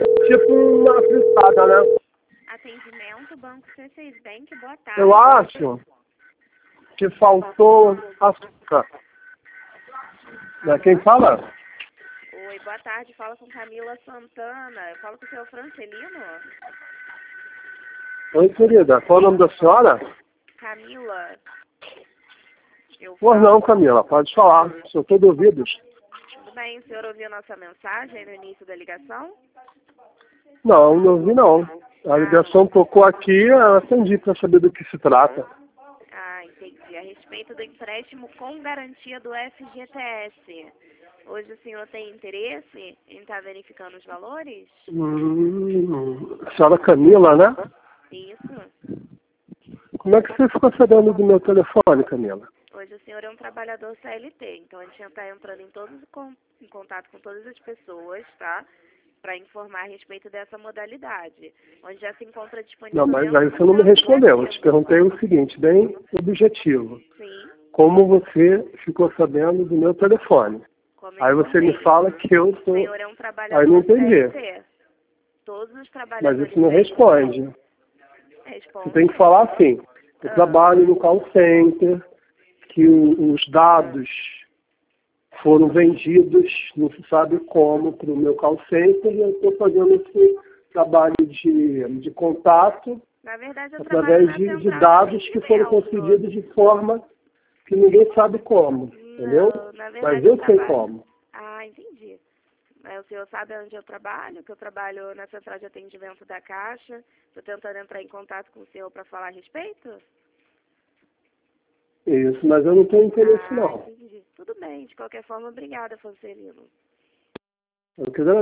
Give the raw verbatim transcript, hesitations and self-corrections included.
tipo uma fritada, né? Atendimento, Banco C seis Bank, boa tarde. Eu acho que faltou açúcar. Né? Quem fala? Oi, boa tarde, fala com Camila Santana. Eu falo com o senhor Francelino? Oi, querida. Qual o nome da senhora? Camila. Eu Pois falo... não, Camila. Pode falar. Sou todo ouvidos. Tudo bem, o senhor ouviu nossa mensagem no início da ligação? Não, não ouvi não. A ligação tocou aqui, eu atendi para saber do que se trata. Ah, entendi. A respeito do empréstimo com garantia do F G T S. Hoje o senhor tem interesse em estar verificando os valores? Hum, a senhora Camila, né? Isso. Como é que você ficou sabendo do meu telefone, Camila? Hoje o senhor é um trabalhador C L T, então a gente está entrando em, todos, em contato com todas as pessoas, tá? Para informar a respeito dessa modalidade, onde já se encontra disponível... Não, mas aí você não me respondeu. Eu te perguntei o seguinte, bem objetivo. Sim. Como você ficou sabendo do meu telefone? Aí você me fala que eu sou... O senhor é um trabalhador aí não entendi. C L T. Todos os trabalhadores... Mas isso não responde. Responde. Você tem que falar assim. Eu ah. trabalho no call center, que o, os dados foram vendidos, não se sabe como, para o meu call center, e eu estou fazendo esse trabalho de, de contato Na verdade, eu através de, de dados que foram conseguidos de forma que ninguém sabe como, não, entendeu? Na verdade, Mas eu, eu sei trabalho... como. Ah, entendi. Mas o senhor sabe onde eu trabalho? Que eu trabalho na central de atendimento da Caixa. Estou tentando entrar em contato com o senhor para falar a respeito? Isso, mas eu não tenho interesse, ah, não. Entendi. Tudo bem. De qualquer forma, obrigada, Francelino. Eu quero